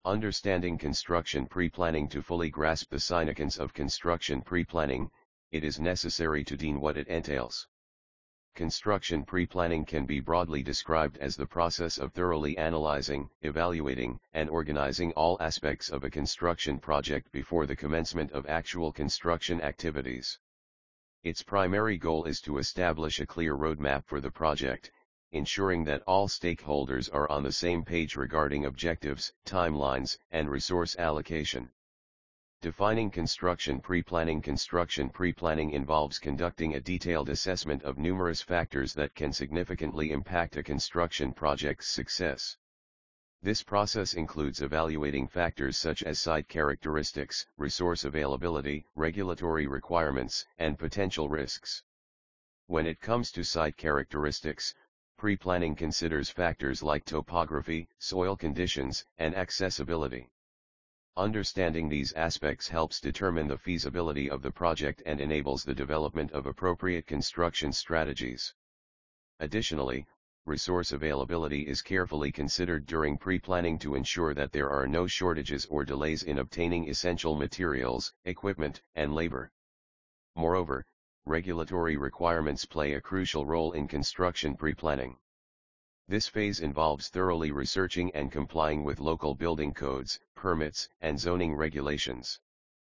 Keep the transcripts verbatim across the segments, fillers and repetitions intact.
Understanding construction pre-planning. To fully grasp the significance of construction pre-planning, it is necessary to define what it entails. Construction pre-planning can be broadly described as the process of thoroughly analyzing, evaluating, and organizing all aspects of a construction project before the commencement of actual construction activities. Its primary goal is to establish a clear roadmap for the project, ensuring that all stakeholders are on the same page regarding objectives, timelines, and resource allocation. Defining construction pre-planning. Construction pre-planning involves conducting a detailed assessment of numerous factors that can significantly impact a construction project's success. This process includes evaluating factors such as site characteristics, resource availability, regulatory requirements, and potential risks. When it comes to site characteristics, pre-planning considers factors like topography, soil conditions, and accessibility. Understanding these aspects helps determine the feasibility of the project and enables the development of appropriate construction strategies. Additionally, resource availability is carefully considered during pre-planning to ensure that there are no shortages or delays in obtaining essential materials, equipment, and labor. Moreover, regulatory requirements play a crucial role in construction pre-planning. This phase involves thoroughly researching and complying with local building codes, permits, and zoning regulations.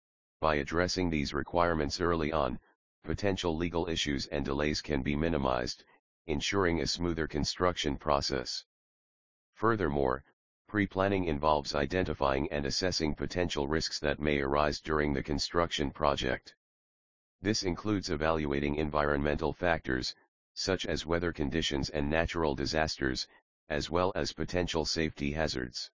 By addressing these requirements early on, potential legal issues and delays can be minimized, ensuring a smoother construction process. Furthermore, pre-planning involves identifying and assessing potential risks that may arise during the construction project. This includes evaluating environmental factors, such as weather conditions and natural disasters, as well as potential safety hazards.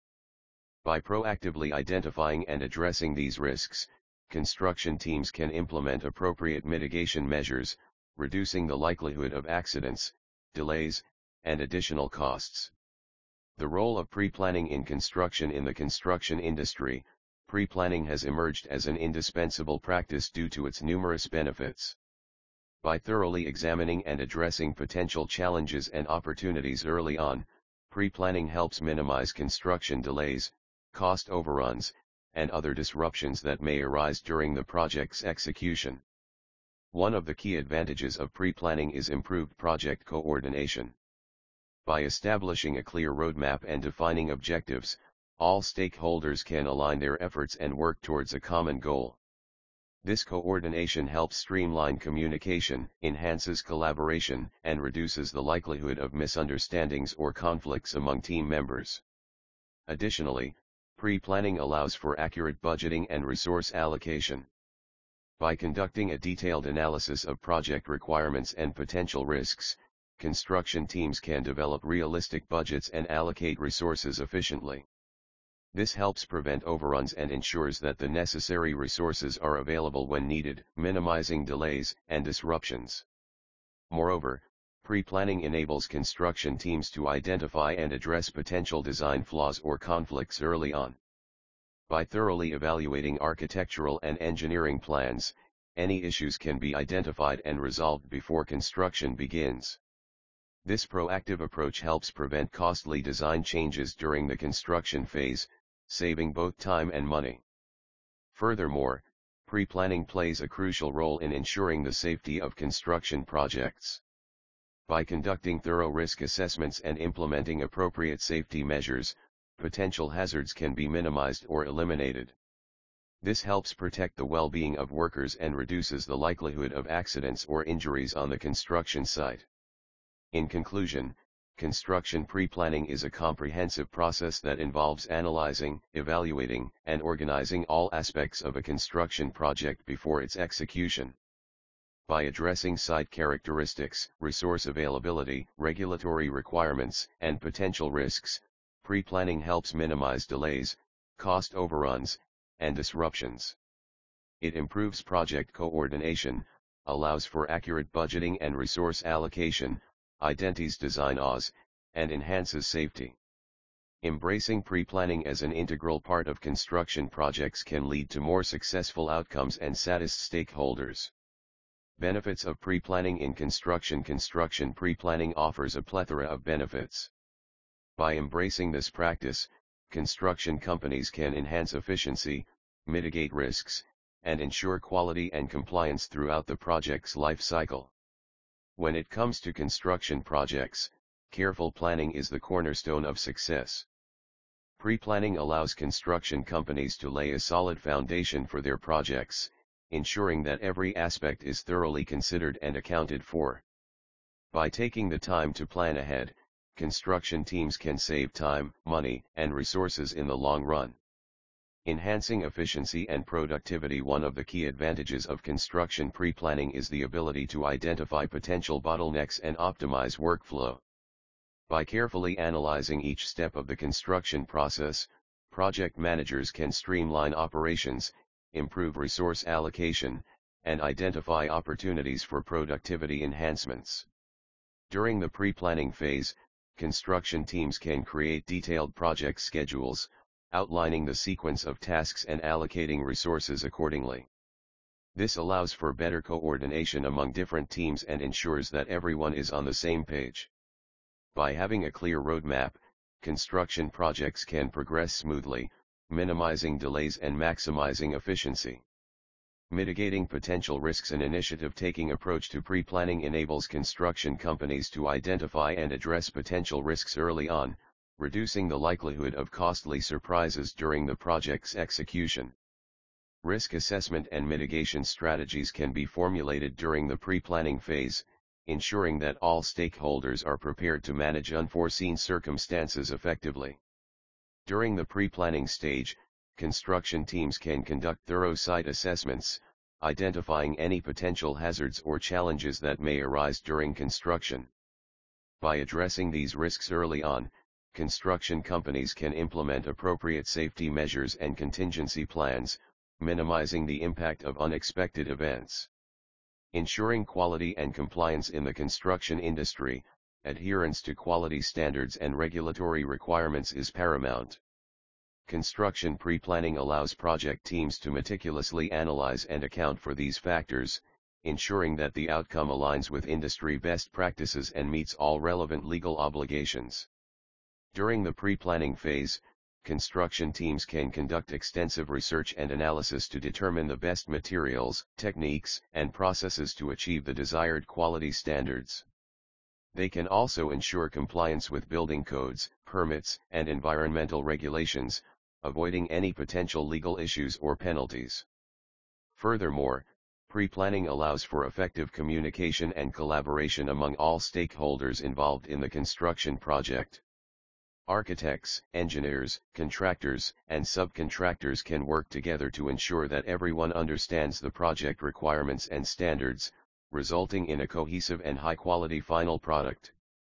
By proactively identifying and addressing these risks, construction teams can implement appropriate mitigation measures, reducing the likelihood of accidents, delays, and additional costs. The role of pre-planning in construction. In the construction industry, pre-planning has emerged as an indispensable practice due to its numerous benefits. By thoroughly examining and addressing potential challenges and opportunities early on, pre-planning helps minimize construction delays, cost overruns, and other disruptions that may arise during the project's execution. One of the key advantages of pre-planning is improved project coordination. By establishing a clear roadmap and defining objectives, all stakeholders can align their efforts and work towards a common goal. This coordination helps streamline communication, enhances collaboration, and reduces the likelihood of misunderstandings or conflicts among team members. Additionally, pre-planning allows for accurate budgeting and resource allocation. By conducting a detailed analysis of project requirements and potential risks, construction teams can develop realistic budgets and allocate resources efficiently. This helps prevent overruns and ensures that the necessary resources are available when needed, minimizing delays and disruptions. Moreover, pre-planning enables construction teams to identify and address potential design flaws or conflicts early on. By thoroughly evaluating architectural and engineering plans, any issues can be identified and resolved before construction begins. This proactive approach helps prevent costly design changes during the construction phase, saving both time and money. Furthermore, pre-planning plays a crucial role in ensuring the safety of construction projects. By conducting thorough risk assessments and implementing appropriate safety measures, potential hazards can be minimized or eliminated. This helps protect the well-being of workers and reduces the likelihood of accidents or injuries on the construction site. In conclusion, construction pre-planning is a comprehensive process that involves analyzing, evaluating, and organizing all aspects of a construction project before its execution. By addressing site characteristics, resource availability, regulatory requirements, and potential risks, pre-planning helps minimize delays, cost overruns, and disruptions. It improves project coordination, allows for accurate budgeting and resource allocation, identifies design flaws, and enhances safety. Embracing pre-planning as an integral part of construction projects can lead to more successful outcomes and satisfy stakeholders. Benefits of pre-planning in construction. Construction pre-planning offers a plethora of benefits. By embracing this practice, construction companies can enhance efficiency, mitigate risks, and ensure quality and compliance throughout the project's life cycle. When it comes to construction projects, careful planning is the cornerstone of success. Pre-planning allows construction companies to lay a solid foundation for their projects, ensuring that every aspect is thoroughly considered and accounted for. By taking the time to plan ahead, construction teams can save time, money, and resources in the long run. Enhancing efficiency and productivity. One of the key advantages of construction pre-planning is the ability to identify potential bottlenecks and optimize workflow. By carefully analyzing each step of the construction process, project managers can streamline operations, improve resource allocation, and identify opportunities for productivity enhancements. During the pre-planning phase, construction teams can create detailed project schedules, outlining the sequence of tasks and allocating resources accordingly. This allows for better coordination among different teams and ensures that everyone is on the same page. By having a clear roadmap, construction projects can progress smoothly, minimizing delays and maximizing efficiency. Mitigating potential risks. An initiative-taking approach to pre-planning enables construction companies to identify and address potential risks early on, reducing the likelihood of costly surprises during the project's execution. Risk assessment and mitigation strategies can be formulated during the pre-planning phase, ensuring that all stakeholders are prepared to manage unforeseen circumstances effectively. During the pre-planning stage, construction teams can conduct thorough site assessments, identifying any potential hazards or challenges that may arise during construction. By addressing these risks early on, construction companies can implement appropriate safety measures and contingency plans, minimizing the impact of unexpected events. Ensuring quality and compliance. In the construction industry, adherence to quality standards and regulatory requirements is paramount. Construction pre-planning allows project teams to meticulously analyze and account for these factors, ensuring that the outcome aligns with industry best practices and meets all relevant legal obligations. During the pre-planning phase, construction teams can conduct extensive research and analysis to determine the best materials, techniques, and processes to achieve the desired quality standards. They can also ensure compliance with building codes, permits, and environmental regulations, avoiding any potential legal issues or penalties. Furthermore, pre-planning allows for effective communication and collaboration among all stakeholders involved in the construction project. Architects, engineers, contractors, and subcontractors can work together to ensure that everyone understands the project requirements and standards, resulting in a cohesive and high-quality final product.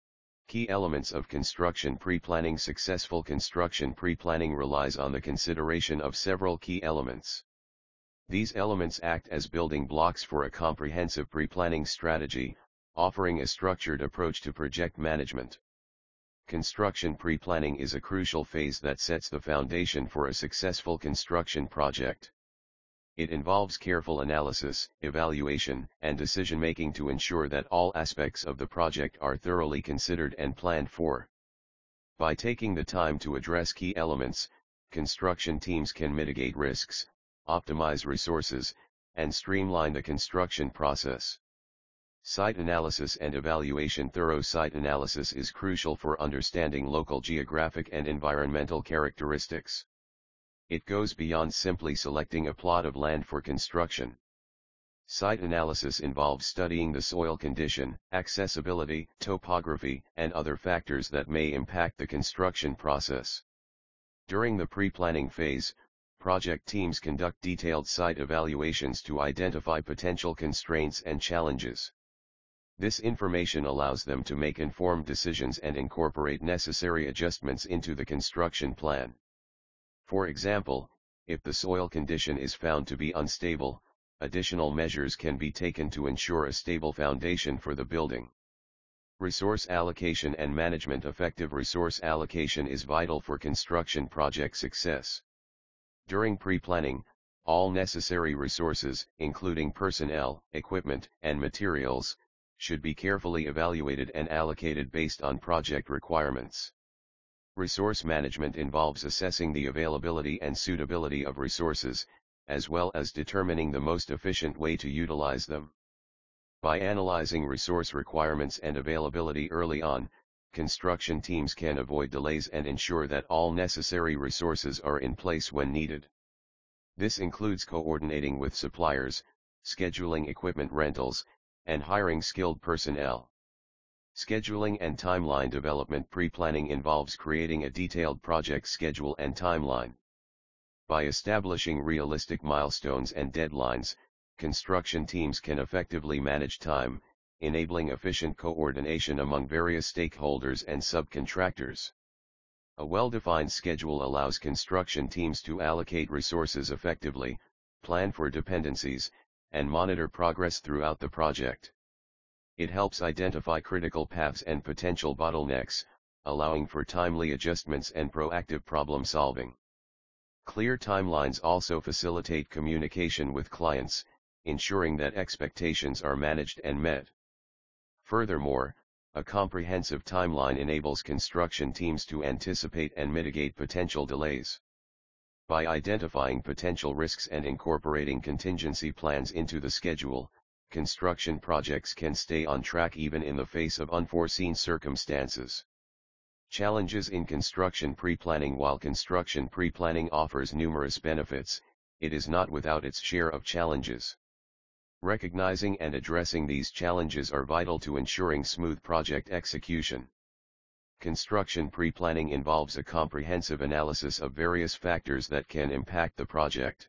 Key elements of construction pre-planning. Successful construction pre-planning relies on the consideration of several key elements. These elements act as building blocks for a comprehensive pre-planning strategy, offering a structured approach to project management. Construction pre-planning is a crucial phase that sets the foundation for a successful construction project. It involves careful analysis, evaluation, and decision-making to ensure that all aspects of the project are thoroughly considered and planned for. By taking the time to address key elements, construction teams can mitigate risks, optimize resources, and streamline the construction process. Site analysis and evaluation. Thorough site analysis is crucial for understanding local geographic and environmental characteristics. It goes beyond simply selecting a plot of land for construction. Site analysis involves studying the soil condition, accessibility, topography, and other factors that may impact the construction process. During the pre-planning phase, project teams conduct detailed site evaluations to identify potential constraints and challenges. This information allows them to make informed decisions and incorporate necessary adjustments into the construction plan. For example, if the soil condition is found to be unstable, additional measures can be taken to ensure a stable foundation for the building. Resource allocation and management. Effective resource allocation is vital for construction project success. During pre-planning, all necessary resources, including personnel, equipment, and materials, should be carefully evaluated and allocated based on project requirements. Resource management involves assessing the availability and suitability of resources, as well as determining the most efficient way to utilize them. By analyzing resource requirements and availability early on, construction teams can avoid delays and ensure that all necessary resources are in place when needed. This includes coordinating with suppliers, scheduling equipment rentals, and hiring skilled personnel. Scheduling and timeline development. Pre-planning involves creating a detailed project schedule and timeline. By establishing realistic milestones and deadlines, construction teams can effectively manage time, enabling efficient coordination among various stakeholders and subcontractors. A well-defined schedule allows construction teams to allocate resources effectively, plan for dependencies, and monitor progress throughout the project. It helps identify critical paths and potential bottlenecks, allowing for timely adjustments and proactive problem solving. Clear timelines also facilitate communication with clients, ensuring that expectations are managed and met. Furthermore, a comprehensive timeline enables construction teams to anticipate and mitigate potential delays. By identifying potential risks and incorporating contingency plans into the schedule, construction projects can stay on track even in the face of unforeseen circumstances. Challenges in construction pre-planning. While construction pre-planning offers numerous benefits, it is not without its share of challenges. Recognizing and addressing these challenges are vital to ensuring smooth project execution. Construction pre-planning involves a comprehensive analysis of various factors that can impact the project.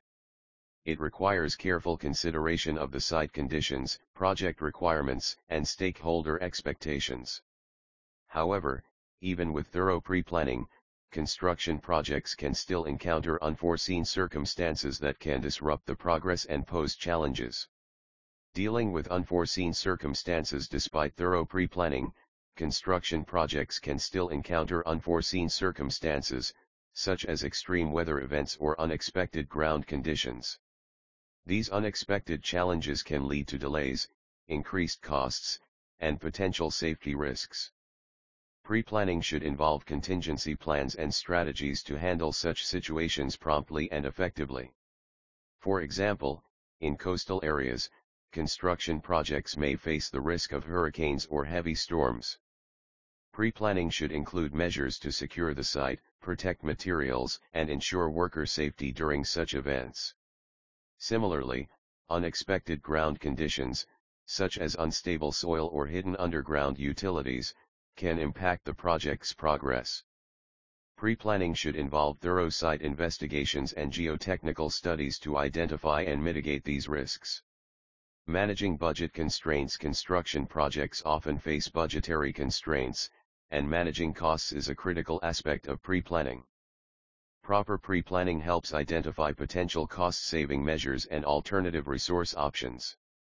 It requires careful consideration of the site conditions, project requirements, and stakeholder expectations. However, even with thorough pre-planning, construction projects can still encounter unforeseen circumstances that can disrupt the progress and pose challenges. Dealing with unforeseen circumstances. Despite thorough pre-planning, construction projects can still encounter unforeseen circumstances, such as extreme weather events or unexpected ground conditions. These unexpected challenges can lead to delays, increased costs, and potential safety risks. Pre-planning should involve contingency plans and strategies to handle such situations promptly and effectively. For example, in coastal areas, construction projects may face the risk of hurricanes or heavy storms. Pre-planning should include measures to secure the site, protect materials, and ensure worker safety during such events. Similarly, unexpected ground conditions, such as unstable soil or hidden underground utilities, can impact the project's progress. Pre-planning should involve thorough site investigations and geotechnical studies to identify and mitigate these risks. Managing budget constraints. Construction projects often face budgetary constraints, and managing costs is a critical aspect of pre-planning. Proper pre-planning helps identify potential cost-saving measures and alternative resource options.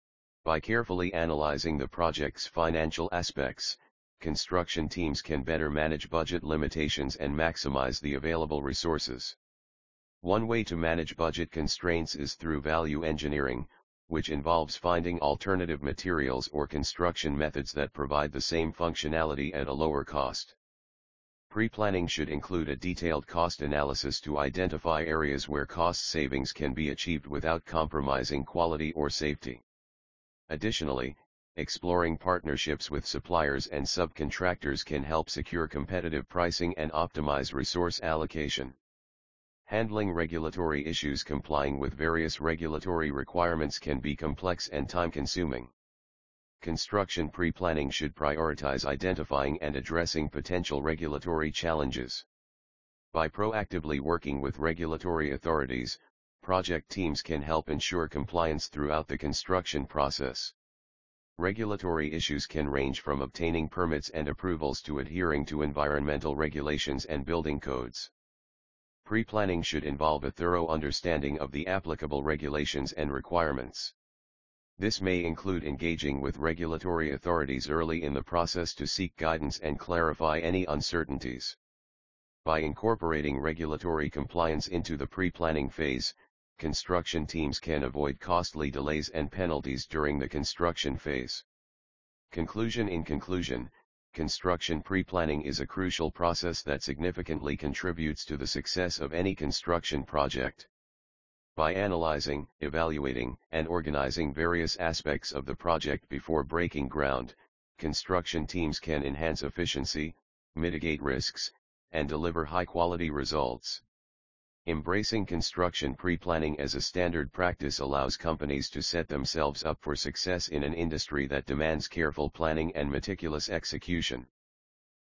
By carefully analyzing the project's financial aspects, construction teams can better manage budget limitations and maximize the available resources. One way to manage budget constraints is through value engineering, which involves finding alternative materials or construction methods that provide the same functionality at a lower cost. Pre-planning should include a detailed cost analysis to identify areas where cost savings can be achieved without compromising quality or safety. Additionally, exploring partnerships with suppliers and subcontractors can help secure competitive pricing and optimize resource allocation. Handling regulatory issues. Complying with various regulatory requirements can be complex and time-consuming. Construction pre-planning should prioritize identifying and addressing potential regulatory challenges. By proactively working with regulatory authorities, project teams can help ensure compliance throughout the construction process. Regulatory issues can range from obtaining permits and approvals to adhering to environmental regulations and building codes. Pre-planning should involve a thorough understanding of the applicable regulations and requirements. This may include engaging with regulatory authorities early in the process to seek guidance and clarify any uncertainties. By incorporating regulatory compliance into the pre-planning phase, construction teams can avoid costly delays and penalties during the construction phase. Conclusion. In conclusion, Construction pre-planning is a crucial process that significantly contributes to the success of any construction project. By analyzing, evaluating, and organizing various aspects of the project before breaking ground, construction teams can enhance efficiency, mitigate risks, and deliver high-quality results. Embracing construction pre-planning as a standard practice allows companies to set themselves up for success in an industry that demands careful planning and meticulous execution.